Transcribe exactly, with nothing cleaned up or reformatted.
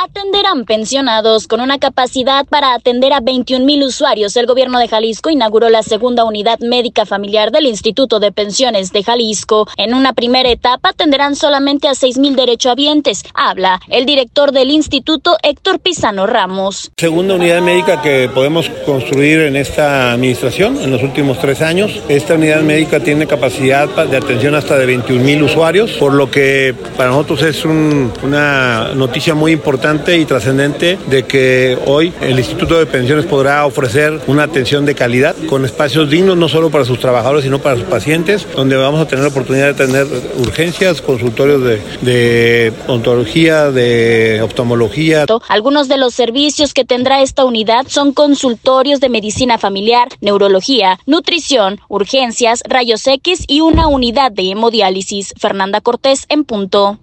atenderán pensionados. Con una capacidad para atender a veintiún mil usuarios, el gobierno de Jalisco inauguró la segunda unidad médica familiar del Instituto de Pensiones de Jalisco. En una primera etapa atenderán solamente a seis mil derechohabientes. Habla el director del instituto, Héctor Pizano Ramos. Segunda unidad médica que podemos construir en esta administración en los últimos tres años. Esta unidad médica tiene capacidad de atención hasta de veintiún mil usuarios, por lo que para nosotros es un, una noticia muy importante y trascendente de que hoy el Instituto de Pensiones podrá ofrecer una atención de calidad con espacios dignos no solo para sus trabajadores sino para sus pacientes, donde vamos a tener la oportunidad de tener urgencias, consultorios de, de odontología, de oftalmología. Algunos de los servicios que tendrá esta unidad son consultorios de medicina familiar, neurología, nutrición, urgencias, rayos X y una unidad de hemodiálisis. Fernanda Cortés en punto.